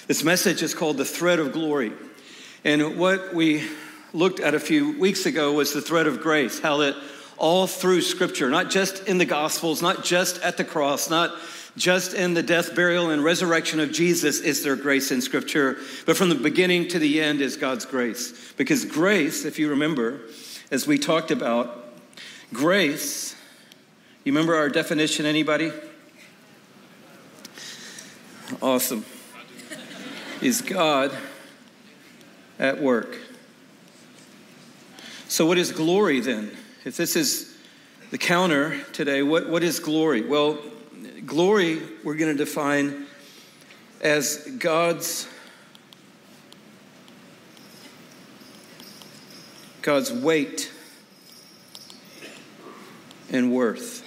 This message is called The Thread of Glory. And what we looked at a few weeks ago was the thread of grace, how that all through Scripture, not just in the Gospels, not just at the cross, not just in the death, burial, and resurrection of Jesus is there grace in Scripture, but from the beginning to the end is God's grace. Because grace, if you remember, as we talked about, grace, you remember our definition, anybody? Awesome. Is God at work. So what is glory then? If this is the counter today, what is glory? Well, glory we're going to define as God's weight and worth.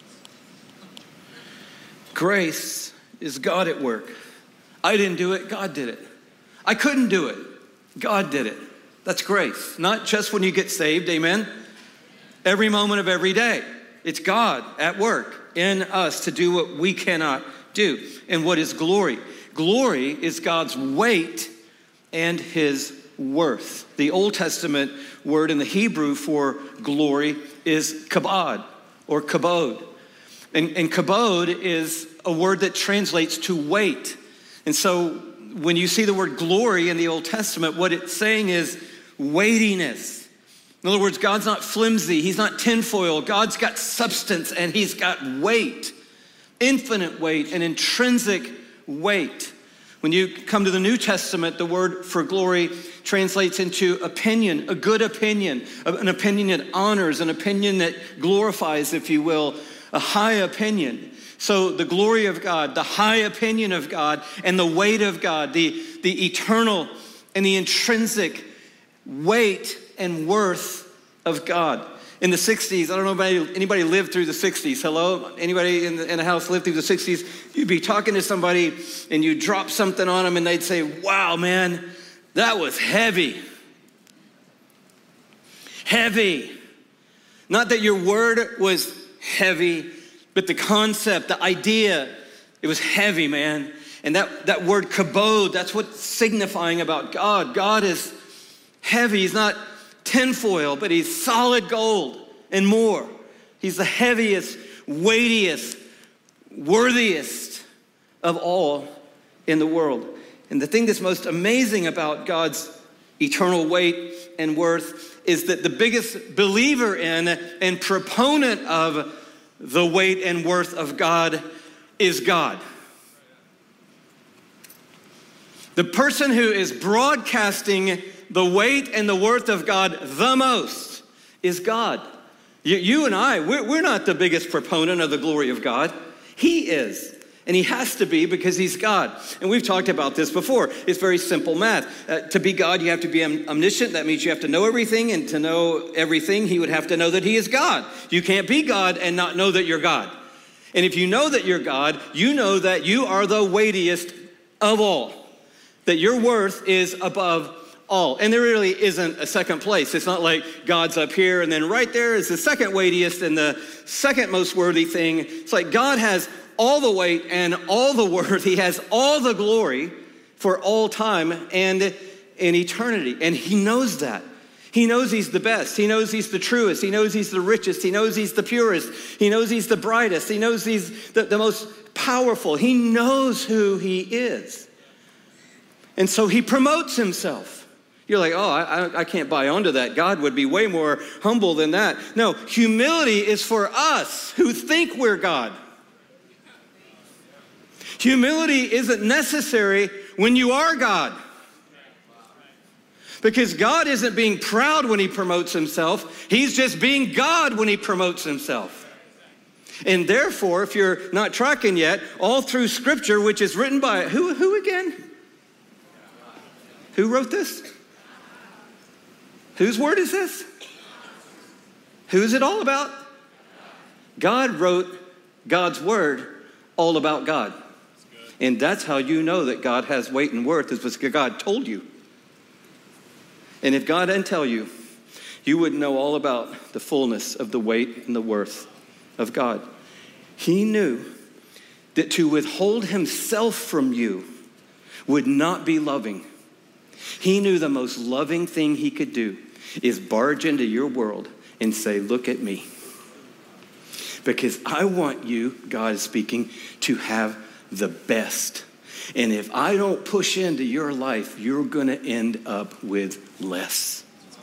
Grace is God at work. I didn't do it, God did it. I couldn't do it, God did it. That's grace. Not just when you get saved, amen? Every moment of every day. It's God at work in us to do what we cannot do. And what is glory? Glory is God's weight and his worth. The Old Testament word in the Hebrew for glory is kabod or kabod. And kabod is a word that translates to weight. And so when you see the word glory in the Old Testament, what it's saying is weightiness. In other words, God's not flimsy. He's not tinfoil. God's got substance and he's got weight, infinite weight and intrinsic weight. When you come to the New Testament, the word for glory translates into opinion, a good opinion, an opinion that honors, an opinion that glorifies, if you will, a high opinion. So the glory of God, the high opinion of God, and the weight of God, the eternal and the intrinsic weight and worth of God. In the 60s, I don't know if anybody lived through the 60s. Hello? Anybody in the house lived through the 60s? You'd be talking to somebody and you drop something on them and they'd say, wow, man, that was heavy. Heavy. Not that your word was heavy, but the concept, the idea, it was heavy, man. And that word kabod, that's what's signifying about God. God is heavy. He's not tinfoil, but he's solid gold and more. He's the heaviest, weightiest, worthiest of all in the world. And the thing that's most amazing about God's eternal weight and worth is that the biggest believer in and proponent of the weight and worth of God is God. The person who is broadcasting the weight and the worth of God the most is God. You and I, we're not the biggest proponent of the glory of God. He is. And he has to be because he's God. And we've talked about this before. It's very simple math. To be God, you have to be omniscient. That means you have to know everything. And to know everything, he would have to know that he is God. You can't be God and not know that you're God. And if you know that you're God, you know that you are the weightiest of all. That your worth is above all. And there really isn't a second place. It's not like God's up here and then right there is the second weightiest and the second most worthy thing. It's like God has all the weight and all the worth. He has all the glory for all time and in eternity. And he knows that. He knows he's the best. He knows he's the truest. He knows he's the richest. He knows he's the purest. He knows he's the brightest. He knows he's the most powerful. He knows who he is. And so he promotes himself. You're like, oh, I can't buy onto that. God would be way more humble than that. No, humility is for us who think we're God. Humility isn't necessary when you are God. Because God isn't being proud when he promotes himself. He's just being God when he promotes himself. And therefore, if you're not tracking yet, all through Scripture, which is written by, who again? Who wrote this? Whose word is this? Who is it all about? God wrote God's word all about God. And that's how you know that God has weight and worth, is because God told you. And if God didn't tell you, you wouldn't know all about the fullness of the weight and the worth of God. He knew that to withhold himself from you would not be loving. He knew the most loving thing he could do is barge into your world and say, look at me. Because I want you, God is speaking, to have the best. And if I don't push into your life, you're going to end up with less.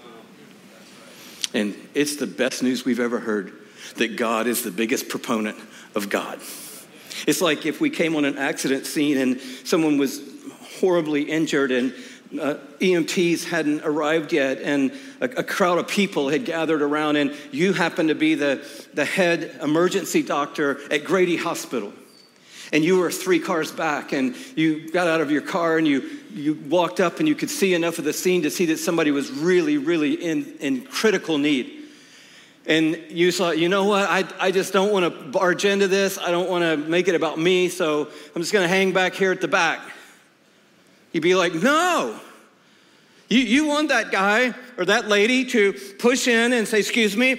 And it's the best news we've ever heard, that God is the biggest proponent of God. It's like if we came on an accident scene and someone was horribly injured and EMTs hadn't arrived yet and a crowd of people had gathered around, and you happened to be the head emergency doctor at Grady Hospital. And you were 3 cars back, and you got out of your car and you walked up and you could see enough of the scene to see that somebody was really, really in critical need. And you thought, you know what, I just don't want to barge into this. I don't want to make it about me, so I'm just going to hang back here at the back. You'd be like, no. You want that guy or that lady to push in and say, excuse me,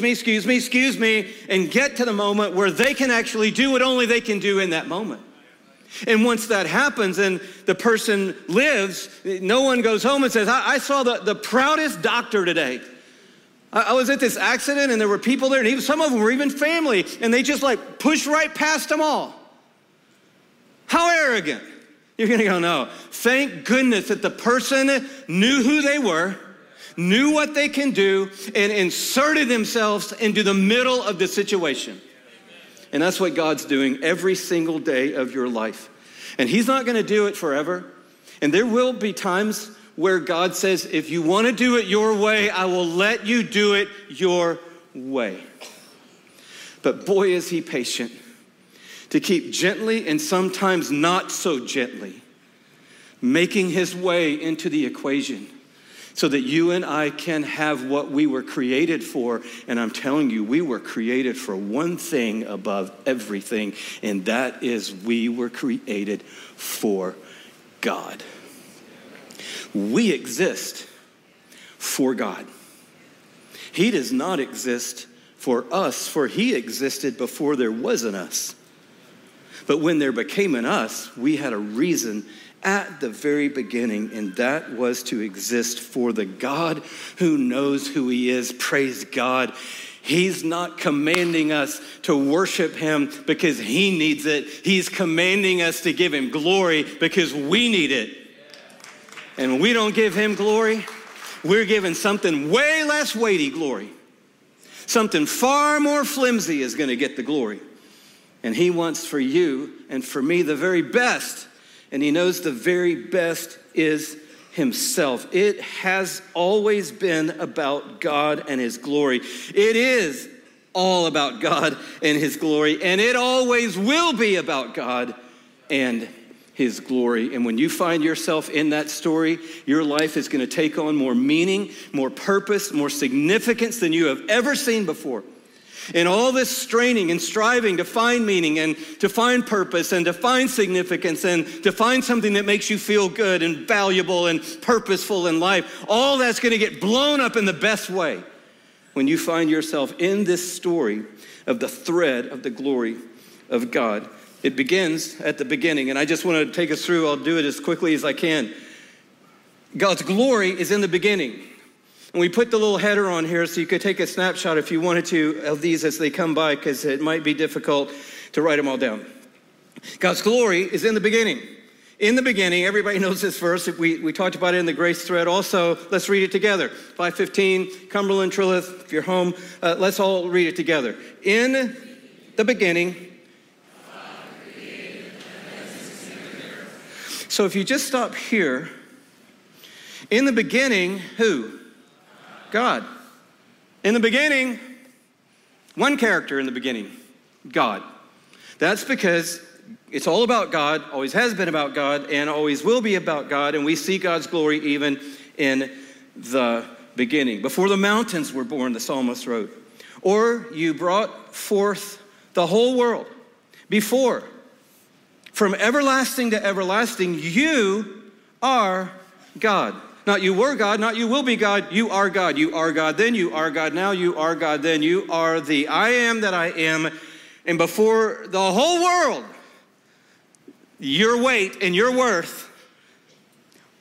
and get to the moment where they can actually do what only they can do in that moment. And once that happens and the person lives, no one goes home and says, I saw the proudest doctor today. I was at this accident and there were people there, and even some of them were even family, and they just like pushed right past them all. How arrogant. You're going to go, no. Thank goodness that the person knew who they were, knew what they can do, and inserted themselves into the middle of the situation. And that's what God's doing every single day of your life. And he's not going to do it forever. And there will be times where God says, if you want to do it your way, I will let you do it your way. But boy, is he patient to keep gently and sometimes not so gently making his way into the equation so that you and I can have what we were created for. And I'm telling you, we were created for one thing above everything, and that is we were created for God. We exist for God. He does not exist for us, for he existed before there was an us. But when there became an us, we had a reason at the very beginning, and that was to exist for the God who knows who he is. Praise God. He's not commanding us to worship him because he needs it. He's commanding us to give him glory because we need it. And when we don't give him glory, we're giving something way less weighty glory. Something far more flimsy is going to get the glory. And he wants for you and for me the very best. And he knows the very best is himself. It has always been about God and his glory. It is all about God and his glory. And it always will be about God and his glory. And when you find yourself in that story, your life is going to take on more meaning, more purpose, more significance than you have ever seen before. And all this straining and striving to find meaning and to find purpose and to find significance and to find something that makes you feel good and valuable and purposeful in life, all that's going to get blown up in the best way when you find yourself in this story of the thread of the glory of God. It begins at the beginning, and I just want to take us through. I'll do it as quickly as I can. God's glory is in the beginning. And we put the little header on here so you could take a snapshot if you wanted to of these as they come by, because it might be difficult to write them all down. God's glory is in the beginning. In the beginning, everybody knows this verse. We talked about it in the grace thread. Also, let's read it together. 5:15, Cumberland, Trilith, if you're home, let's all read it together. In the beginning. So if you just stop here, in the beginning, who? God. In the beginning, one character in the beginning, God. That's because it's all about God, always has been about God, and always will be about God, and we see God's glory even in the beginning. Before the mountains were born, the psalmist wrote, or you brought forth the whole world. Before, from everlasting to everlasting, you are God. Not you were God, not you will be God, you are God. You are God then, you are God now, you are God then. You are the I am that I am. And before the whole world, your weight and your worth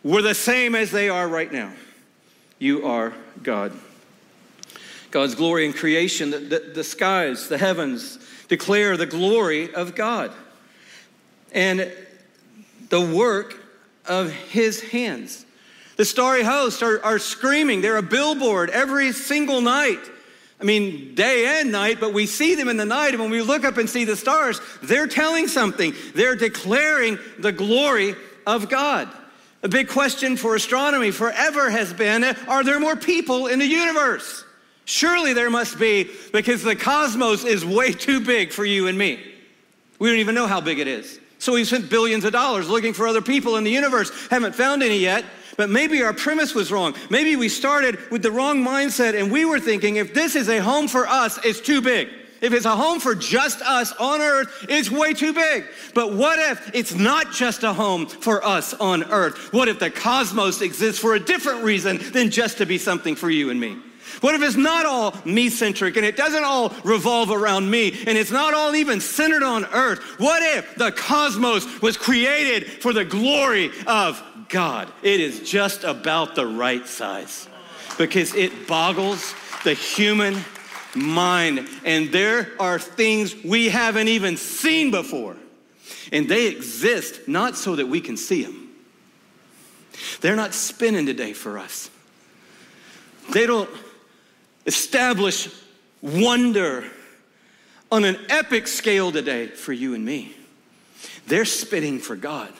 were the same as they are right now. You are God. God's glory in creation, the skies, the heavens declare the glory of God and the work of his hands. The starry hosts are screaming. They're a billboard every single night. I mean, day and night, but we see them in the night. And when we look up and see the stars, they're telling something. They're declaring the glory of God. A big question for astronomy forever has been, are there more people in the universe? Surely there must be, because the cosmos is way too big for you and me. We don't even know how big it is. So we've spent billions of dollars looking for other people in the universe. Haven't found any yet. But maybe our premise was wrong. Maybe we started with the wrong mindset and we were thinking if this is a home for us, it's too big. If it's a home for just us on earth, it's way too big. But what if it's not just a home for us on earth? What if the cosmos exists for a different reason than just to be something for you and me? What if it's not all me-centric and it doesn't all revolve around me and it's not all even centered on earth? What if the cosmos was created for the glory of God? It is just about the right size because it boggles the human mind. And there are things we haven't even seen before. And they exist not so that we can see them. They're not spinning today for us. They don't establish wonder on an epic scale today for you and me. They're spinning for God.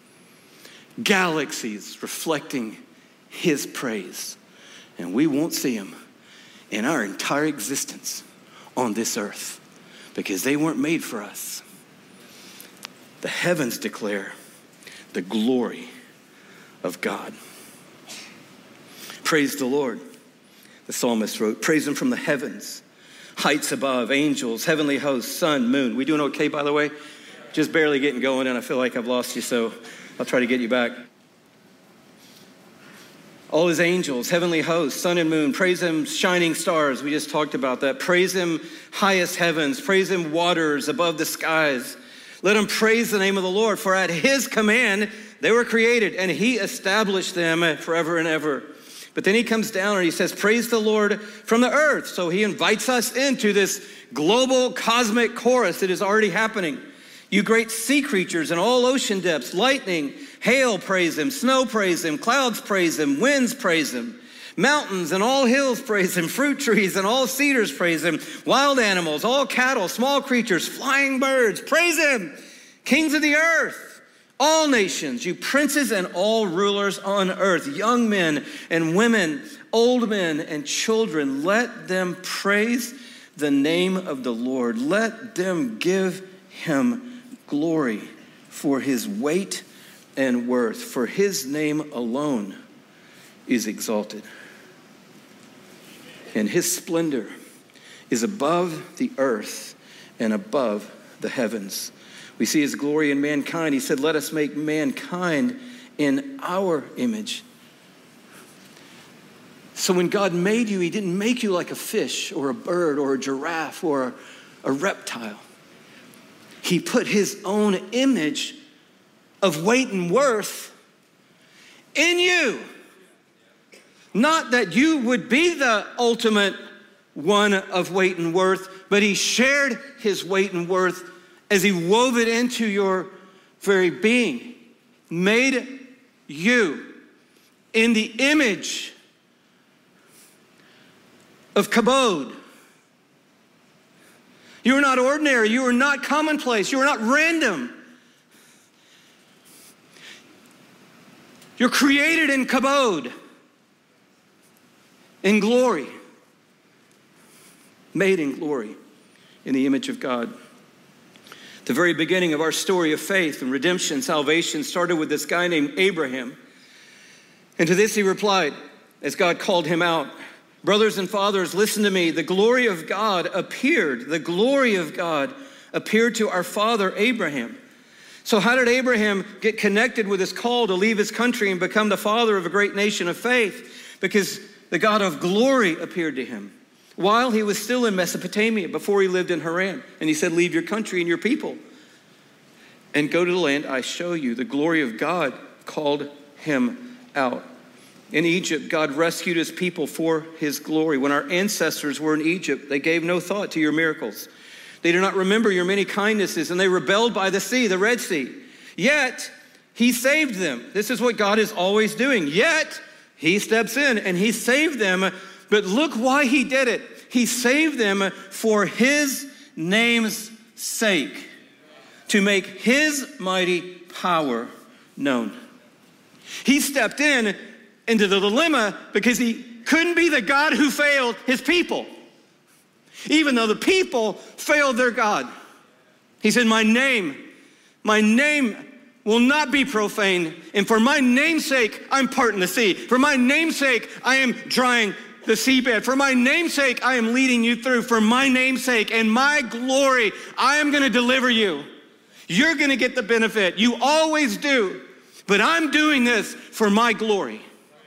Galaxies reflecting his praise. And we won't see him in our entire existence on this earth because they weren't made for us. The heavens declare the glory of God. Praise the Lord. The psalmist wrote, praise him from the heavens, heights above, angels, heavenly hosts, sun, moon. We doing okay, by the way? Just barely getting going, and I feel like I've lost you, so I'll try to get you back. All his angels, heavenly hosts, sun and moon, praise him, shining stars. We just talked about that. Praise him, highest heavens. Praise him, waters above the skies. Let them praise the name of the Lord, for at his command they were created, and he established them forever and ever. But then he comes down and he says, praise the Lord from the earth. So he invites us into this global cosmic chorus that is already happening. You great sea creatures and all ocean depths, lightning, hail, praise him, snow, praise him, clouds, praise him, winds, praise him, mountains and all hills, praise him, fruit trees and all cedars, praise him, wild animals, all cattle, small creatures, flying birds, praise him, kings of the earth. All nations, you princes and all rulers on earth, young men and women, old men and children, let them praise the name of the Lord. Let them give him glory for his weight and worth, for his name alone is exalted. And his splendor is above the earth and above the heavens. We see his glory in mankind. He said, let us make mankind in our image. So when God made you, he didn't make you like a fish or a bird or a giraffe or a reptile. He put his own image of weight and worth in you. Not that you would be the ultimate one of weight and worth, but he shared his weight and worth as he wove it into your very being, made you in the image of kabod. You are not ordinary. You are not commonplace. You are not random. You're created in kabod, in glory, made in glory, in the image of God. The very beginning of our story of faith and redemption, salvation, started with this guy named Abraham. And to this he replied, as God called him out, brothers and fathers, listen to me. The glory of God appeared. The glory of God appeared to our father Abraham. So how did Abraham get connected with his call to leave his country and become the father of a great nation of faith? Because the God of glory appeared to him while he was still in Mesopotamia, before he lived in Haran. And he said, leave your country and your people and go to the land I show you. The glory of God called him out. In Egypt, God rescued his people for his glory. When our ancestors were in Egypt, they gave no thought to your miracles. They did not remember your many kindnesses, and they rebelled by the sea, the Red Sea. Yet he saved them. This is what God is always doing. Yet he steps in and he saved them. But look why he did it. He saved them for his name's sake, to make his mighty power known. He stepped into the dilemma because he couldn't be the God who failed his people, even though the people failed their God. He said, my name will not be profaned, and for my name's sake, I'm parting the sea. For my name's sake, I am drying the seabed. For my name's sake, I am leading you through. For my name's sake and my glory, I am going to deliver you. You're going to get the benefit. You always do. But I'm doing this for my glory.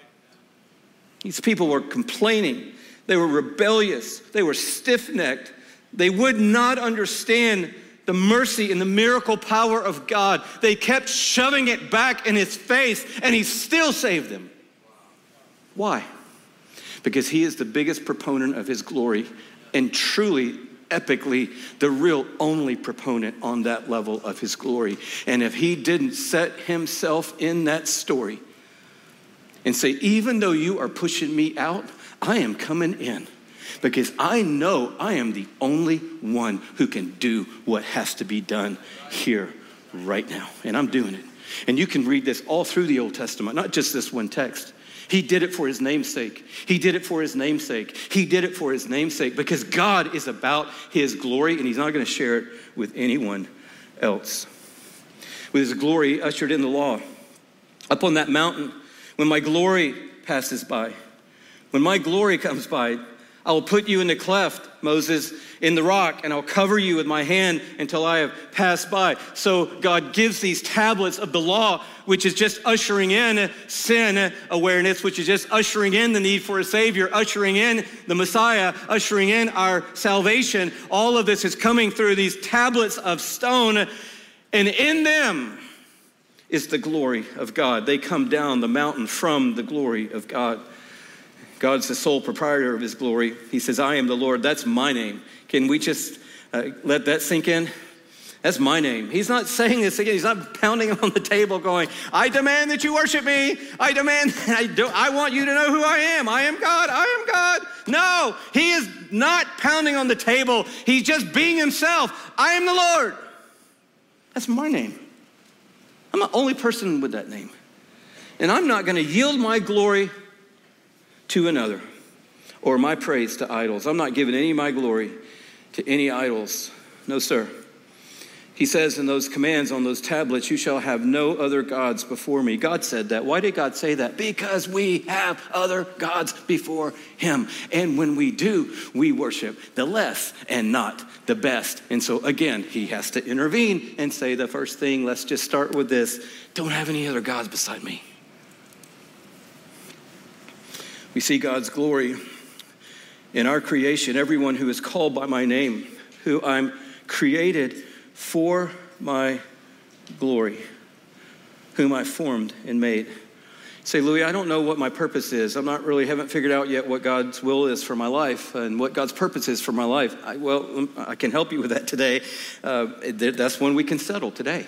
These people were complaining. They were rebellious. They were stiff-necked. They would not understand the mercy and the miracle power of God. They kept shoving it back in his face, and he still saved them. Why? Because he is the biggest proponent of his glory, and truly, epically, the real only proponent on that level of his glory. And if he didn't set himself in that story and say, even though you are pushing me out, I am coming in, because I know I am the only one who can do what has to be done here right now. And I'm doing it. And you can read this all through the Old Testament, not just this one text. He did it for his namesake. He did it for his namesake. He did it for his namesake, because God is about his glory, and he's not going to share it with anyone else. With his glory ushered in the law. Up on that mountain, when my glory passes by, when my glory comes by, I will put you in the cleft, Moses, in the rock, and I'll cover you with my hand until I have passed by. So God gives these tablets of the law, which is just ushering in sin awareness, which is just ushering in the need for a Savior, ushering in the Messiah, ushering in our salvation. All of this is coming through these tablets of stone, and in them is the glory of God. They come down the mountain from the glory of God. God's the sole proprietor of his glory. He says, I am the Lord. That's my name. Can we just let that sink in? That's my name. He's not saying this again. He's not pounding on the table going, I demand that you worship me. I want you to know who I am. I am God. I am God. No, he is not pounding on the table. He's just being himself. I am the Lord. That's my name. I'm the only person with that name. And I'm not going to yield my glory to another, or my praise to idols. I'm not giving any of my glory to any idols. No, sir. He says in those commands on those tablets, you shall have no other gods before me. God said that. Why did God say that? Because we have other gods before him. And when we do, we worship the less and not the best. And so again, he has to intervene and say the first thing, let's just start with this. Don't have any other gods beside me. We see God's glory in our creation, everyone who is called by my name, who I'm created for my glory, whom I formed and made. Say, Louis, I don't know what my purpose is. Haven't figured out yet what God's will is for my life and what God's purpose is for my life. I can help you with that today. That's one we can settle today.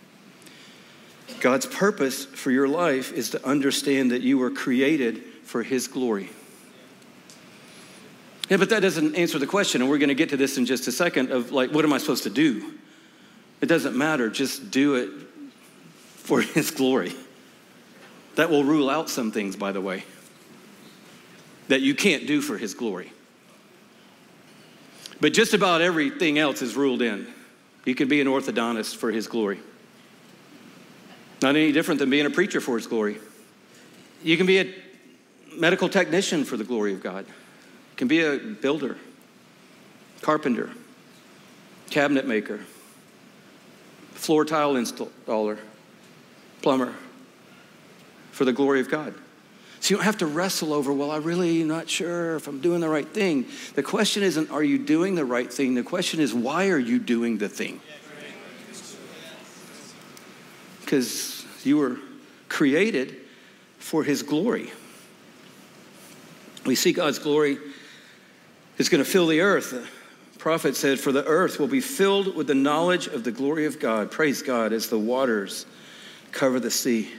God's purpose for your life is to understand that you were created for his glory. Yeah, but that doesn't answer the question, and we're going to get to this in just a second, of like, what am I supposed to do? It doesn't matter, just do it for his glory. That will rule out some things, by the way, that you can't do for his glory. But just about everything else is ruled in. You can be an orthodontist for his glory. Not any different than being a preacher for his glory. You can be a medical technician for the glory of God. You can be a builder, carpenter, cabinet maker, floor tile installer, plumber, for the glory of God. So you don't have to wrestle over, well, I'm really not sure if I'm doing the right thing. The question isn't, are you doing the right thing? The question is, why are you doing the thing? Because you were created for his glory. We see God's glory is going to fill the earth. The prophet said, for the earth will be filled with the knowledge of the glory of God. Praise God as the waters cover the sea.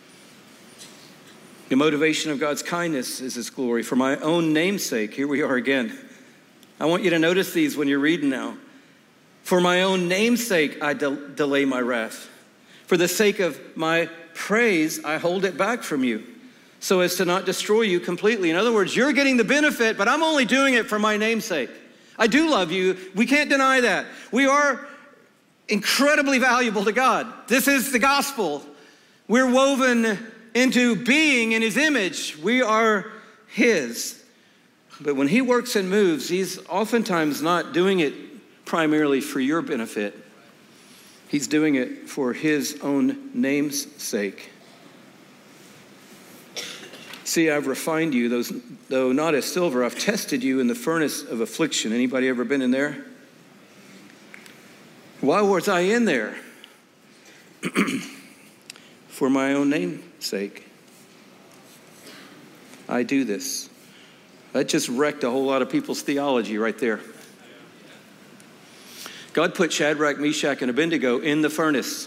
The motivation of God's kindness is his glory. For my own name's sake, here we are again. I want you to notice these when you're reading now. For my own name's sake, I delay my wrath. For the sake of my praise, I hold it back from you, so as to not destroy you completely. In other words, you're getting the benefit, but I'm only doing it for my name's sake. I do love you. We can't deny that. We are incredibly valuable to God. This is the gospel. We're woven into being in his image. We are his. But when he works and moves, he's oftentimes not doing it primarily for your benefit. He's doing it for his own name's sake. See, I've refined you, though not as silver. I've tested you in the furnace of affliction. Anybody ever been in there? Why was I in there? For my own name's sake. I do this. That just wrecked a whole lot of people's theology right there. God put Shadrach, Meshach, and Abednego in the furnace.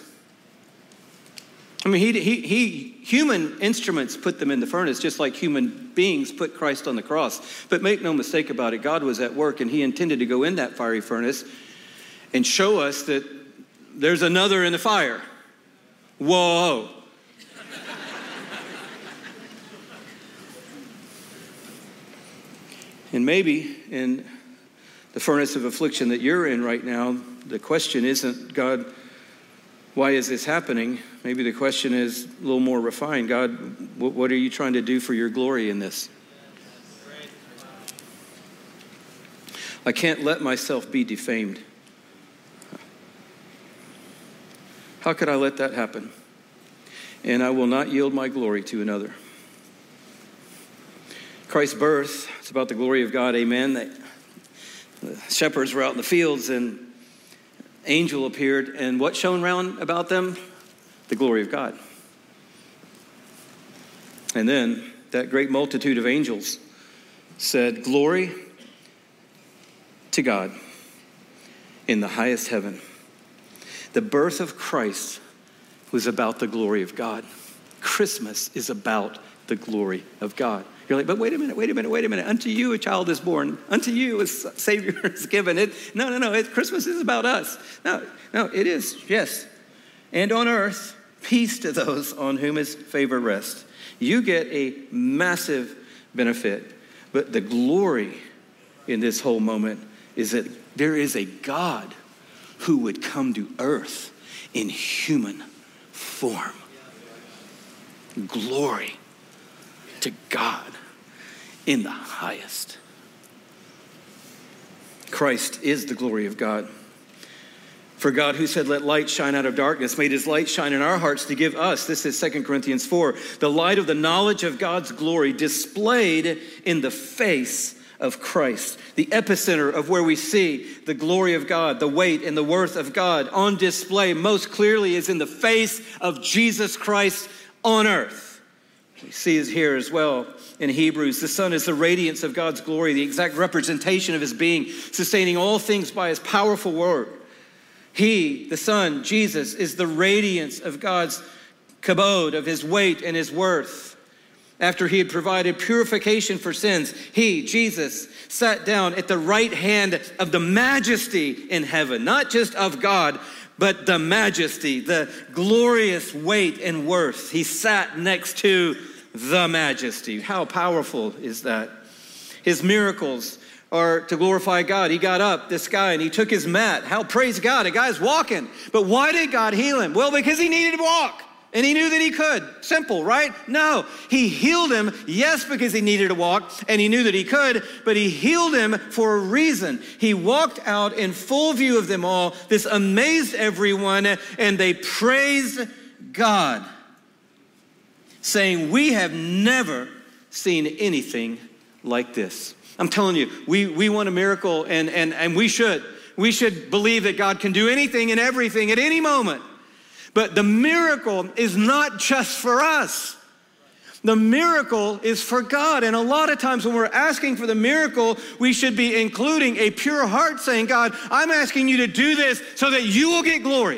I mean, human instruments put them in the furnace, just like human beings put Christ on the cross. But make no mistake about it, God was at work, and he intended to go in that fiery furnace and show us that there's another in the fire. Whoa. And maybe in the furnace of affliction that you're in right now, the question isn't, God, why is this happening? Maybe the question is a little more refined. God, what are you trying to do for your glory in this? I can't let myself be defamed. How could I let that happen? And I will not yield my glory to another. Christ's birth, it's about the glory of God, amen. The shepherds were out in the fields and angel appeared, and what shone round about them? The glory of God. And then that great multitude of angels said, glory to God in the highest heaven. The birth of Christ was about the glory of God. Christmas is about the glory of God. You're like, but wait a minute. Unto you a child is born. Unto you a Savior is given. No. Christmas is about us. No, it is, yes. And on earth, peace to those on whom his favor rests. You get a massive benefit. But the glory in this whole moment is that there is a God who would come to earth in human form. Glory to God in the highest. Christ is the glory of God. For God, who said, let light shine out of darkness, made his light shine in our hearts to give us, this is 2 Corinthians 4, the light of the knowledge of God's glory displayed in the face of Christ. The epicenter of where we see the glory of God, the weight and the worth of God on display most clearly is in the face of Jesus Christ on earth. We see it here as well in Hebrews. The Son is the radiance of God's glory, the exact representation of his being, sustaining all things by his powerful word. He, the Son, Jesus, is the radiance of God's kabod, of his weight and his worth. After he had provided purification for sins, he, Jesus, sat down at the right hand of the majesty in heaven, not just of God, but the majesty, the glorious weight and worth. He sat next to the majesty. How powerful is that? His miracles are to glorify God. He got up, this guy, and he took his mat. Praise God, a guy's walking. But why did God heal him? Well, because he needed to walk. And he knew that he could. Simple, right? No, he healed him, yes, because he needed to walk, and he knew that he could, but he healed him for a reason. He walked out in full view of them all. This amazed everyone, and they praised God, saying, we have never seen anything like this. I'm telling you, we want a miracle, and we should. We should believe that God can do anything and everything at any moment. But the miracle is not just for us. The miracle is for God. And a lot of times when we're asking for the miracle, we should be including a pure heart saying, God, I'm asking you to do this so that you will get glory.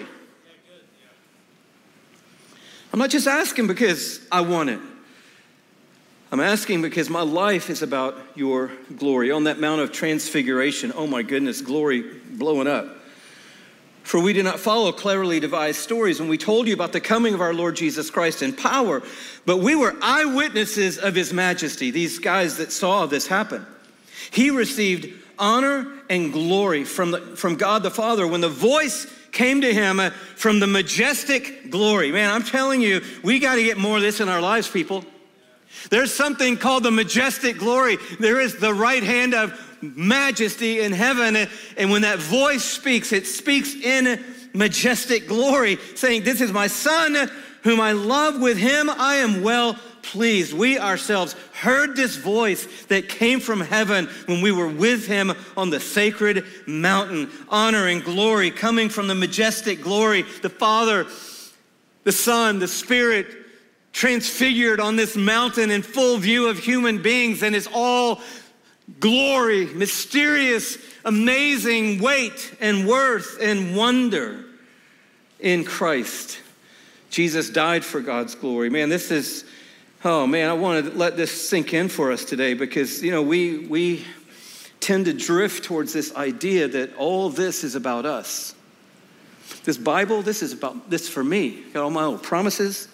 I'm not just asking because I want it. I'm asking because my life is about your glory. On that Mount of Transfiguration, oh my goodness, glory blowing up. For we did not follow cleverly devised stories when we told you about the coming of our Lord Jesus Christ in power, but we were eyewitnesses of his majesty, these guys that saw this happen. He received honor and glory from God the Father when the voice came to him from the majestic glory. Man, I'm telling you, we got to get more of this in our lives, people. There's something called the majestic glory. There is the right hand of majesty in heaven. And when that voice speaks, it speaks in majestic glory, saying, this is my son whom I love. With him I am well pleased. We ourselves heard this voice that came from heaven when we were with him on the sacred mountain. Honor and glory coming from the majestic glory. The Father, the Son, the Spirit transfigured on this mountain in full view of human beings, and it's all glory, mysterious, amazing weight and worth and wonder in Christ. Jesus died for God's glory. Man, this is, oh man, I want to let this sink in for us today because, you know, we tend to drift towards this idea that all this is about us. This Bible, this is about this for me. Got all my little promises.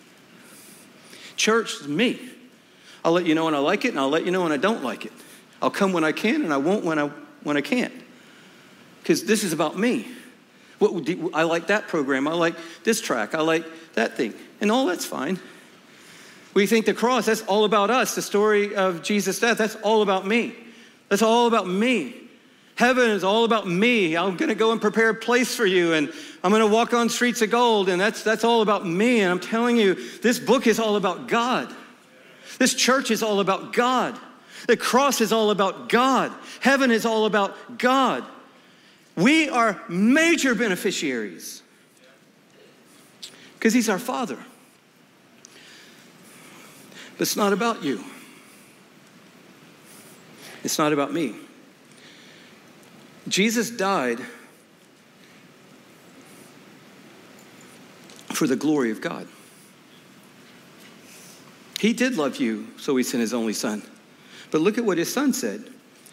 Church is me. I'll let you know when I like it, and I'll let you know when I don't like it. I'll come when I can, and I won't when I can't. Because this is about me. I like that program. I like this track. I like that thing. And all that's fine. We think the cross, that's all about us. The story of Jesus' death, that's all about me. That's all about me. Heaven is all about me. I'm going to go and prepare a place for you, and I'm going to walk on streets of gold, and that's all about me. And I'm telling you, this book is all about God. This church is all about God. The cross is all about God. Heaven is all about God. We are major beneficiaries because he's our Father. But it's not about you. It's not about me. Jesus died for the glory of God. He did love you, so he sent his only son. But look at what his son said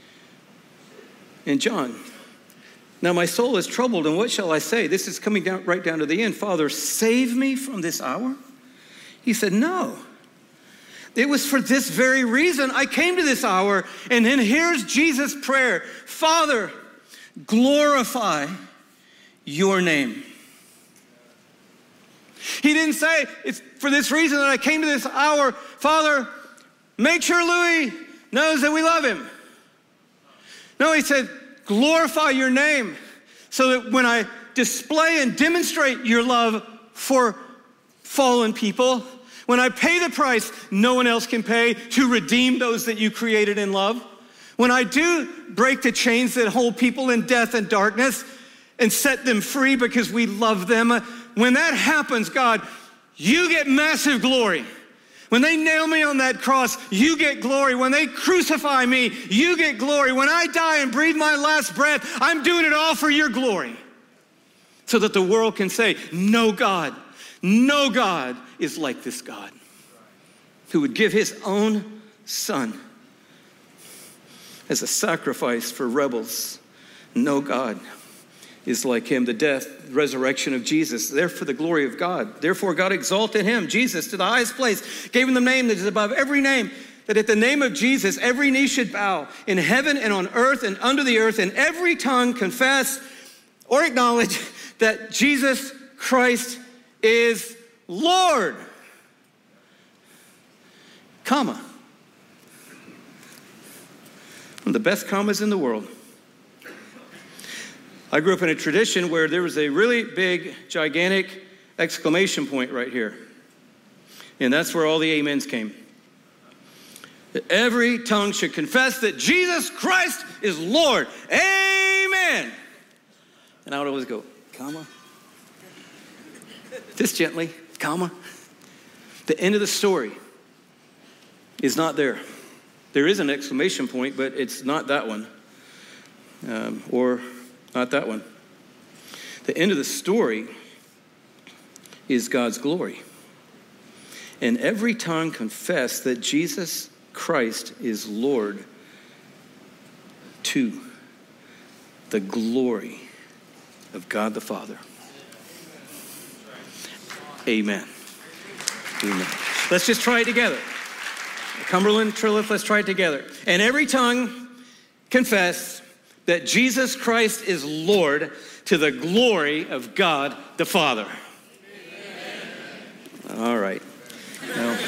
in John. Now my soul is troubled, and what shall I say? This is coming down right down to the end. Father, save me from this hour. He said, no. It was for this very reason I came to this hour. And then here's Jesus' prayer. Father, glorify your name. He didn't say, it's for this reason that I came to this hour. Father, make sure Louis knows that we love him. No, he said, glorify your name so that when I display and demonstrate your love for fallen people, when I pay the price no one else can pay to redeem those that you created in love, when I do break the chains that hold people in death and darkness and set them free because we love them, when that happens, God, you get massive glory. When they nail me on that cross, you get glory. When they crucify me, you get glory. When I die and breathe my last breath, I'm doing it all for your glory. So that the world can say, no God is like this God who would give his own son as a sacrifice for rebels. No God is like him. The death, resurrection of Jesus, there for the glory of God. Therefore God exalted him, Jesus, to the highest place, gave him the name that is above every name, that at the name of Jesus every knee should bow in heaven and on earth and under the earth, and every tongue confess or acknowledge that Jesus Christ is Lord. Comma. One of the best commas in the world. I grew up in a tradition where there was a really big, gigantic exclamation point right here. And that's where all the amens came. That every tongue should confess that Jesus Christ is Lord. Amen. And I would always go, comma. Just gently, comma. The end of the story. is not there. There is an exclamation point, but it's not that one. Or not that one. The end of the story is God's glory. And every tongue confess that Jesus Christ is Lord to the glory of God the Father. Amen. Amen. Let's just try it together. Cumberland, Trilliff, let's try it together. And every tongue confess that Jesus Christ is Lord to the glory of God the Father. Amen. All right. Well,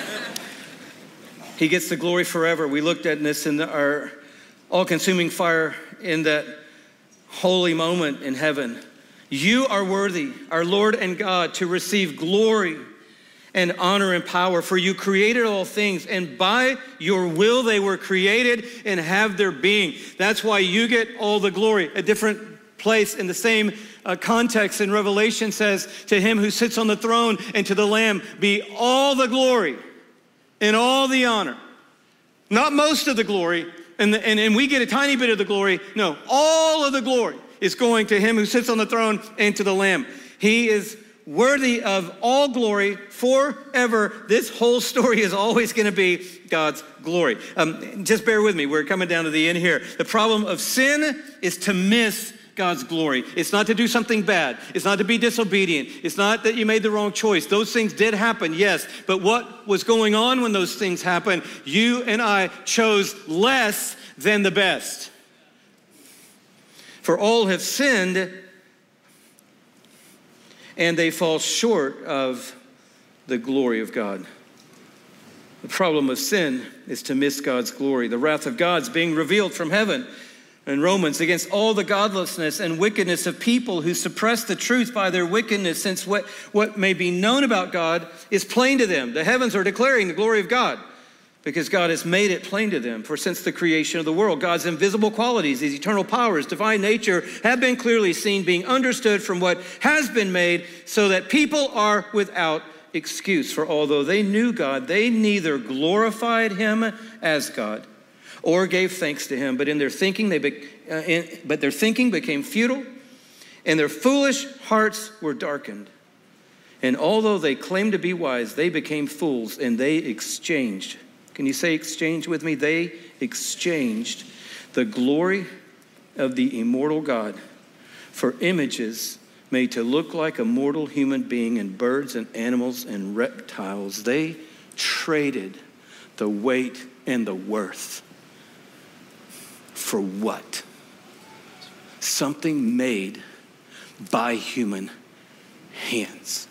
he gets the glory forever. We looked at this in our all-consuming fire in that holy moment in heaven. You are worthy, our Lord and God, to receive glory and honor and power, for you created all things, and by your will they were created and have their being. That's why you get all the glory. A different place in the same context in Revelation says, to him who sits on the throne and to the Lamb be all the glory and all the honor. Not most of the glory, and we get a tiny bit of the glory. No, all of the glory is going to him who sits on the throne and to the Lamb. He is worthy of all glory forever. This whole story is always going to be God's glory. Just bear with me. We're coming down to the end here. The problem of sin is to miss God's glory. It's not to do something bad. It's not to be disobedient. It's not that you made the wrong choice. Those things did happen, yes. But what was going on when those things happened? You and I chose less than the best. For all have sinned, and they fall short of the glory of God. The problem of sin is to miss God's glory. The wrath of God's being revealed from heaven in Romans against all the godlessness and wickedness of people who suppress the truth by their wickedness, since what may be known about God is plain to them. The heavens are declaring the glory of God, because God has made it plain to them. For since the creation of the world, God's invisible qualities, his eternal powers, divine nature, have been clearly seen, being understood from what has been made, so that people are without excuse. For although they knew God, they neither glorified him as God or gave thanks to him, but in their thinking their thinking became futile, and their foolish hearts were darkened. And although they claimed to be wise, they became fools, and they exchanged. Can you say exchange with me? They exchanged the glory of the immortal God for images made to look like a mortal human being, and birds and animals and reptiles. They traded the weight and the worth for what? Something made by human hands.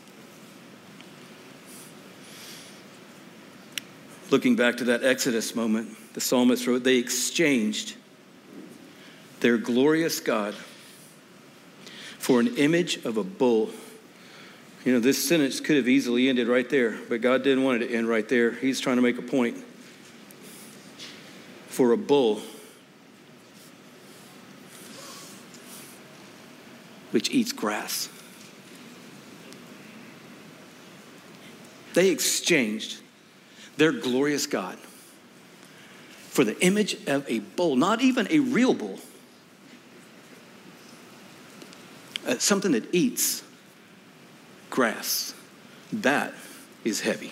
Looking back to that Exodus moment, the psalmist wrote, they exchanged their glorious God for an image of a bull. You know, this sentence could have easily ended right there, but God didn't want it to end right there. He's trying to make a point. For a bull, which eats grass. They exchanged their glorious God for the image of a bull, not even a real bull, something that eats grass. That is heavy.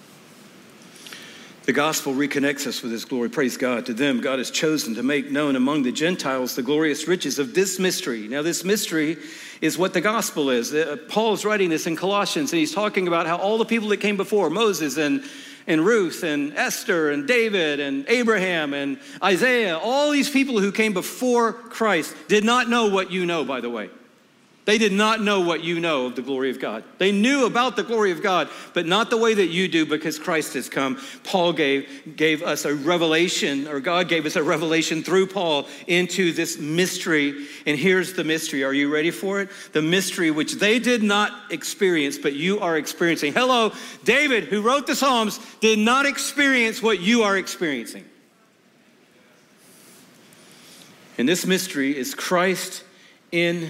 The gospel reconnects us with his glory. Praise God. To them, God has chosen to make known among the Gentiles the glorious riches of this mystery. Now, this mystery is what the gospel is. Paul is writing this in Colossians, and he's talking about how all the people that came before, Moses and Ruth and Esther and David and Abraham and Isaiah, all these people who came before Christ did not know what you know, by the way. They did not know what you know of the glory of God. They knew about the glory of God, but not the way that you do, because Christ has come. Paul gave us a revelation, or God gave us a revelation through Paul into this mystery. And here's the mystery. Are you ready for it? The mystery which they did not experience, but you are experiencing. Hello, David, who wrote the Psalms, did not experience what you are experiencing. And this mystery is Christ in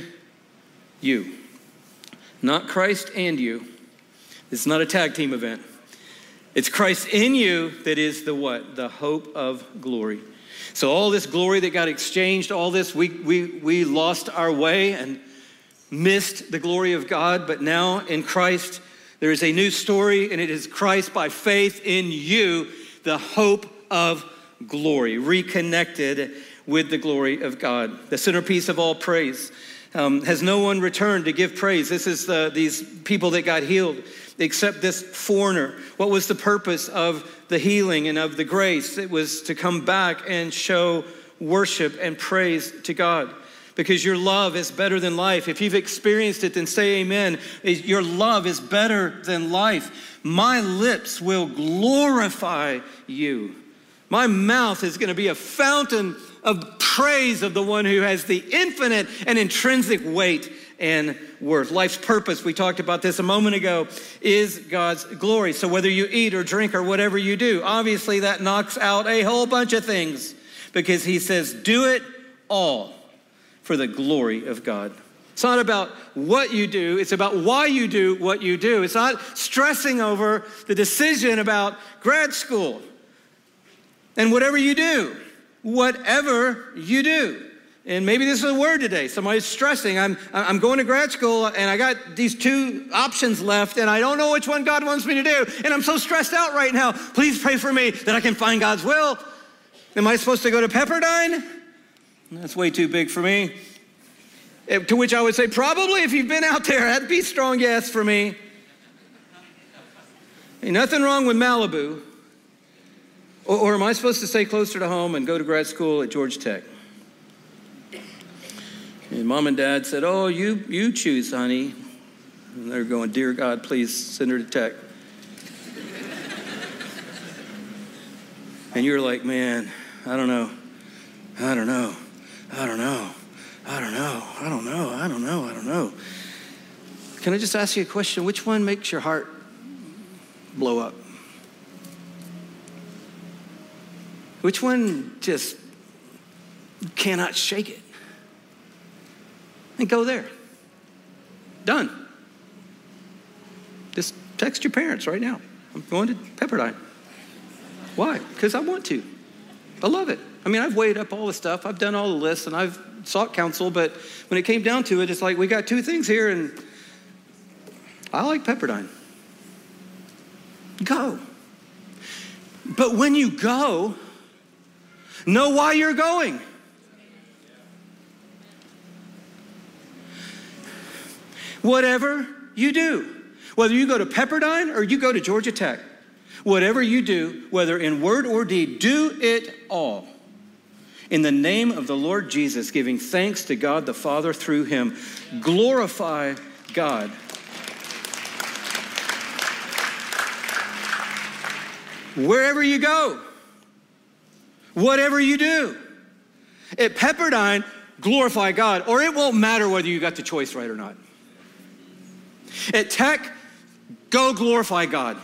you. Not Christ and you. It's not a tag team event. It's Christ in you that is the what? The hope of glory. So all this glory that got exchanged, all this, we lost our way and missed the glory of God. But now in Christ, there is a new story, and it is Christ by faith in you, the hope of glory, reconnected with the glory of God. The centerpiece of all praise. Has no one returned to give praise? This is these people that got healed, except this foreigner. What was the purpose of the healing and of the grace? It was to come back and show worship and praise to God. Because your love is better than life. If you've experienced it, then say amen. Your love is better than life. My lips will glorify you. My mouth is going to be a fountain of praise of the one who has the infinite and intrinsic weight and worth. Life's purpose, we talked about this a moment ago, is God's glory. So whether you eat or drink or whatever you do, obviously that knocks out a whole bunch of things, because he says, do it all for the glory of God. It's not about what you do, it's about why you do what you do. It's not stressing over the decision about grad school and whatever you do. Whatever you do. And maybe this is a word today. Somebody's stressing. I'm going to grad school and I got these two options left and I don't know which one God wants me to do. And I'm so stressed out right now. Please pray for me that I can find God's will. Am I supposed to go to Pepperdine? That's way too big for me. To which I would say, probably, if you've been out there, that'd be a strong yes for me. Ain't nothing wrong with Malibu. Or am I supposed to stay closer to home and go to grad school at Georgia Tech? And mom and dad said, oh, you choose, honey. And they're going, dear God, please send her to Tech. And you're like, man, I don't know. Can I just ask you a question? Which one makes your heart blow up? Which one just cannot shake it? And go there. Done. Just text your parents right now. I'm going to Pepperdine. Why? Because I want to. I love it. I mean, I've weighed up all the stuff. I've done all the lists, and I've sought counsel. But when it came down to it, it's like, we got two things here, and I like Pepperdine. Go. But when you go, know why you're going. Whatever you do, whether you go to Pepperdine or you go to Georgia Tech, whatever you do, whether in word or deed, do it all in the name of the Lord Jesus, giving thanks to God the Father through him. Glorify God. Wherever you go, whatever you do. At Pepperdine, glorify God, or it won't matter whether you got the choice right or not. At Tech, go glorify God.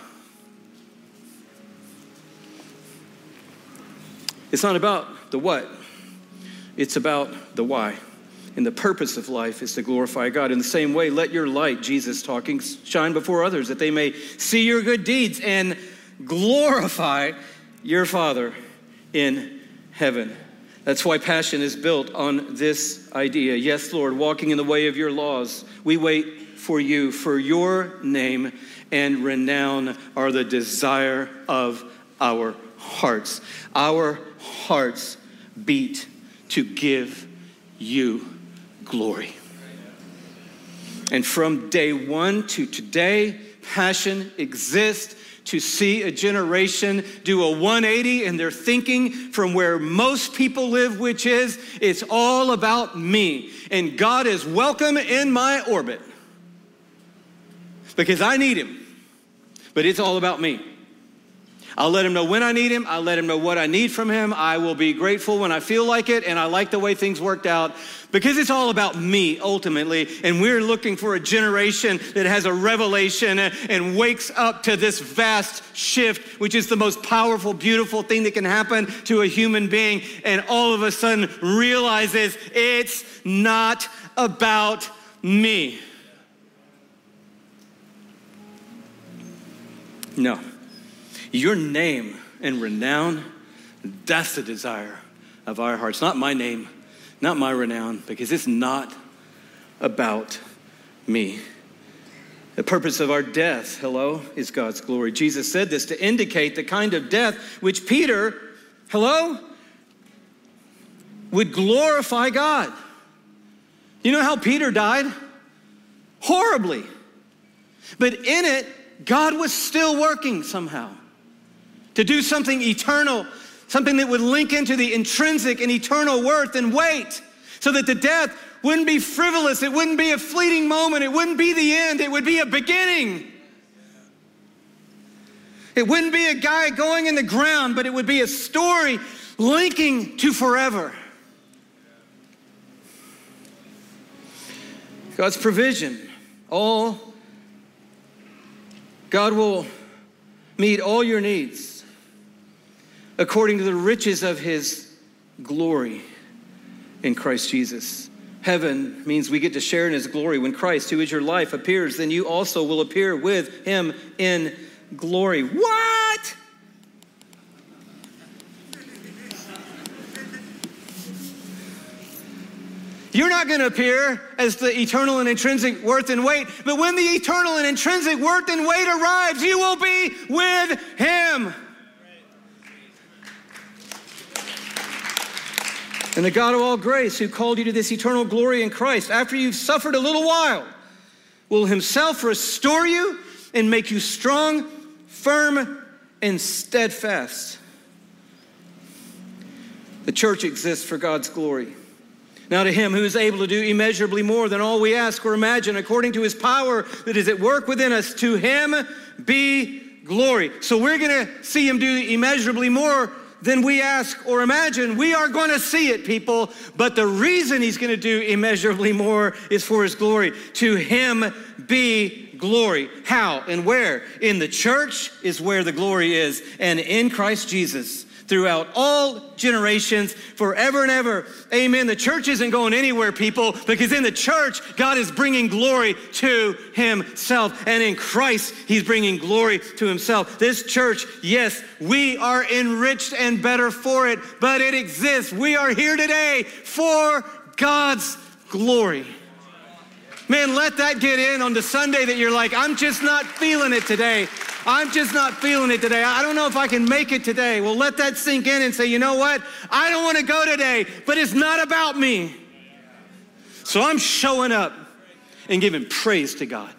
It's not about the what, it's about the why. And the purpose of life is to glorify God. In the same way, let your light, Jesus talking, shine before others, that they may see your good deeds and glorify your Father in heaven. That's why Passion is built on this idea. Yes, Lord, walking in the way of your laws. We wait for you, for your name and renown are the desire of our hearts. Our hearts beat to give you glory. And from day one to today, Passion exists to see a generation do a 180 in their thinking from where most people live, which is, it's all about me. And God is welcome in my orbit because I need him, but it's all about me. I'll let him know when I need him. I'll let him know what I need from him. I will be grateful when I feel like it, and I like the way things worked out because it's all about me ultimately. And we're looking for a generation that has a revelation and wakes up to this vast shift, which is the most powerful, beautiful thing that can happen to a human being, and all of a sudden realizes it's not about me. No. Your name and renown, that's the desire of our hearts. Not my name, not my renown, because it's not about me. The purpose of our death, is God's glory. Jesus said this to indicate the kind of death which Peter, would glorify God. You know how Peter died? Horribly. But in it, God was still working somehow to do something eternal, something that would link into the intrinsic and eternal worth and weight, so that the death wouldn't be frivolous. It wouldn't be a fleeting moment. It wouldn't be the end. It would be a beginning. It wouldn't be a guy going in the ground, but it would be a story linking to forever. God's provision. God will meet all your needs according to the riches of his glory in Christ Jesus. Heaven means we get to share in his glory. When Christ, who is your life, appears, then you also will appear with him in glory. What? You're not going to appear as the eternal and intrinsic worth and weight, but when the eternal and intrinsic worth and weight arrives, you will be with him. And the God of all grace, who called you to this eternal glory in Christ, after you've suffered a little while, will himself restore you and make you strong, firm, and steadfast. The church exists for God's glory. Now to him who is able to do immeasurably more than all we ask or imagine, according to his power that is at work within us, to him be glory. So we're going to see him do immeasurably more than we ask or imagine. We are going to see it, people. But the reason he's going to do immeasurably more is for his glory. To him be glory. How and where? In the church is where the glory is. And in Christ Jesus throughout all generations, forever and ever. Amen. The church isn't going anywhere, people, because in the church, God is bringing glory to himself. And in Christ, he's bringing glory to himself. This church, yes, we are enriched and better for it, but it exists. We are here today for God's glory. Man, let that get in on the Sunday that you're like, I'm just not feeling it today. I'm just not feeling it today. I don't know if I can make it today. Well, let that sink in and say, you know what? I don't want to go today, but it's not about me. So I'm showing up and giving praise to God.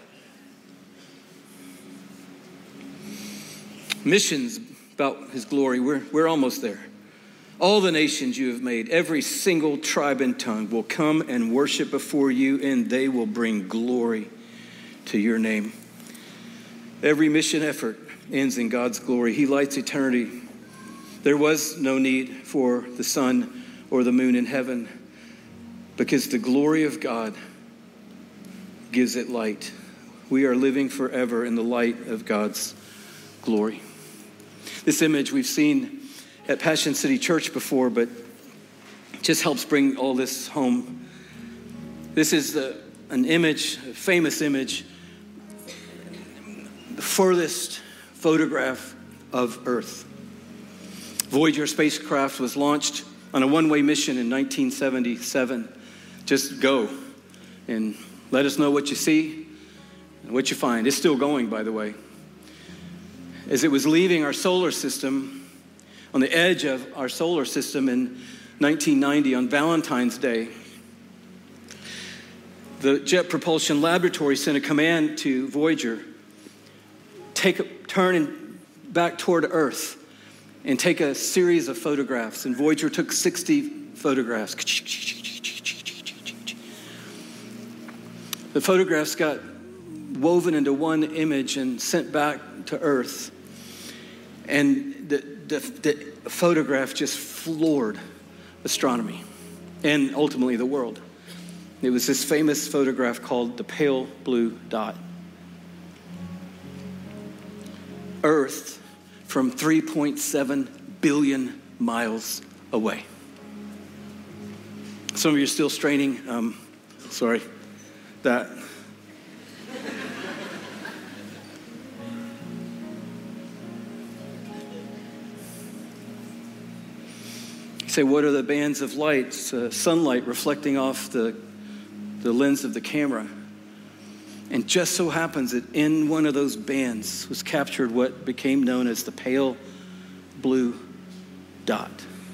Missions about his glory. We're almost there. All the nations you have made, every single tribe and tongue will come and worship before you, and they will bring glory to your name. Every mission effort ends in God's glory. He lights eternity. There was no need for the sun or the moon in heaven because the glory of God gives it light. We are living forever in the light of God's glory. This image we've seen at Passion City Church before, but it just helps bring all this home. This is an image, a famous image, the furthest photograph of Earth. Voyager spacecraft was launched on a one-way mission in 1977. Just go and let us know what you see and what you find. It's still going, by the way. As it was leaving our solar system, on the edge of our solar system in 1990 on Valentine's Day, the Jet Propulsion Laboratory sent a command to Voyager, turn back toward Earth and take a series of photographs. And Voyager took 60 photographs. The photographs got woven into one image and sent back to Earth. And the photograph just floored astronomy and ultimately the world. It was this famous photograph called the pale blue dot. Earth from 3.7 billion miles away. Some of you are still straining. That. Say, what are the bands of light? It's sunlight reflecting off the lens of the camera. And just so happens that in one of those bands was captured what became known as the pale blue dot.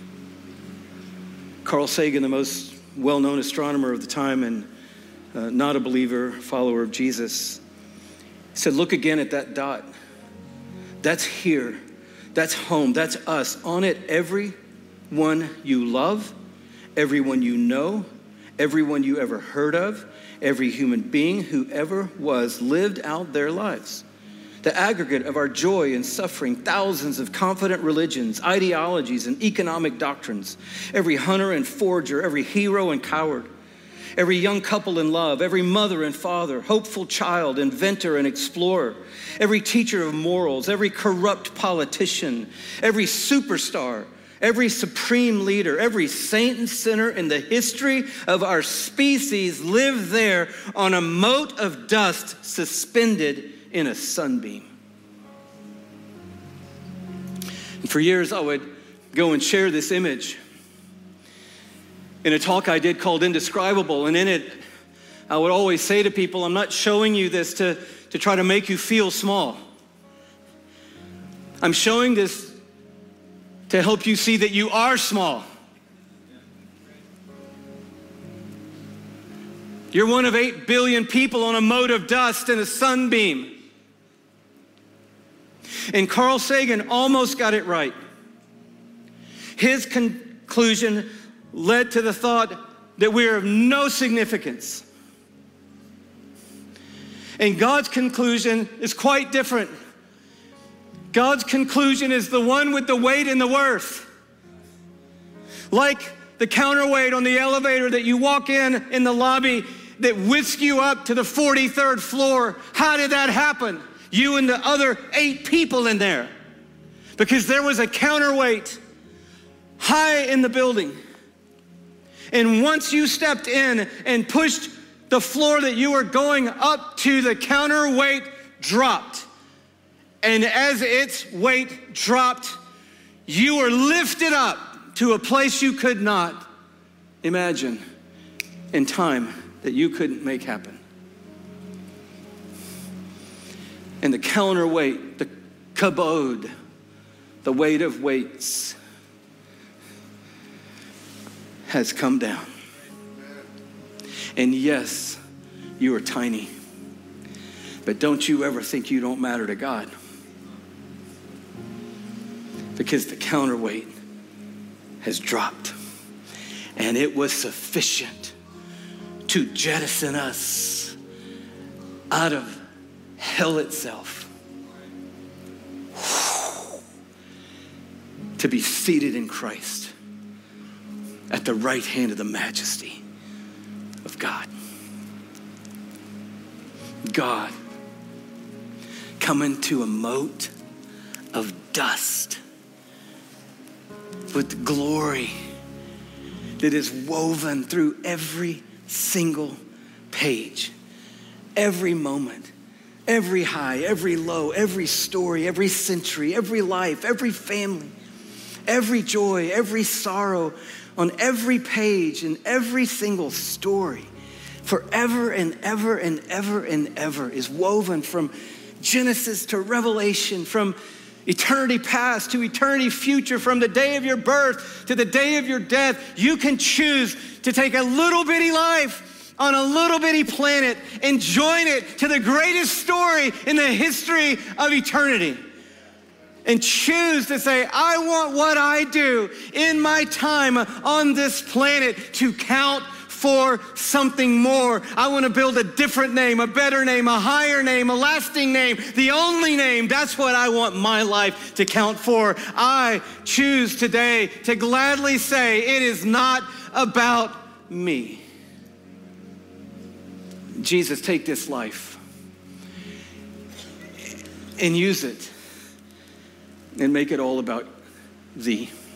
Carl Sagan, the most well-known astronomer of the time and not a believer, follower of Jesus, said, look again at that dot. That's here. That's home. That's us. On it, everyone you love, everyone you know, everyone you ever heard of, every human being who ever was lived out their lives. The aggregate of our joy and suffering, thousands of confident religions, ideologies, and economic doctrines, every hunter and forger, every hero and coward, every young couple in love, every mother and father, hopeful child, inventor and explorer, every teacher of morals, every corrupt politician, every superstar, every supreme leader, every saint and sinner in the history of our species lived there on a mote of dust suspended in a sunbeam. And for years, I would go and share this image in a talk I did called Indescribable. And in it, I would always say to people, I'm not showing you this to try to make you feel small. I'm showing this to help you see that you are small. You're one of 8 billion people on a mote of dust in a sunbeam. And Carl Sagan almost got it right. His conclusion led to the thought that we are of no significance. And God's conclusion is quite different. God's conclusion is the one with the weight and the worth. Like the counterweight on the elevator that you walk in the lobby that whisks you up to the 43rd floor. How did that happen? You and the other 8 people in there. Because there was a counterweight high in the building. And once you stepped in and pushed the floor that you were going up to, the counterweight dropped. And as its weight dropped, you were lifted up to a place you could not imagine in time that you couldn't make happen. And the counterweight, the kabod, the weight of weights, has come down. And yes, you are tiny. But don't you ever think you don't matter to God. Because the counterweight has dropped. And it was sufficient to jettison us out of hell itself. To be seated in Christ at the right hand of the majesty of God. God coming to a mote of dust with glory that is woven through every single page, every moment, every high, every low, every story, every century, every life, every family, every joy, every sorrow, on every page and every single story, forever and ever and ever and ever, is woven from Genesis to Revelation, from eternity past to eternity future, from the day of your birth to the day of your death. You can choose to take a little bitty life on a little bitty planet and join it to the greatest story in the history of eternity. And choose to say, I want what I do in my time on this planet to count for something more. I want to build a different name, a better name, a higher name, a lasting name, the only name. That's what I want my life to count for. I choose today to gladly say it is not about me. Jesus, take this life and use it and make it all about thee.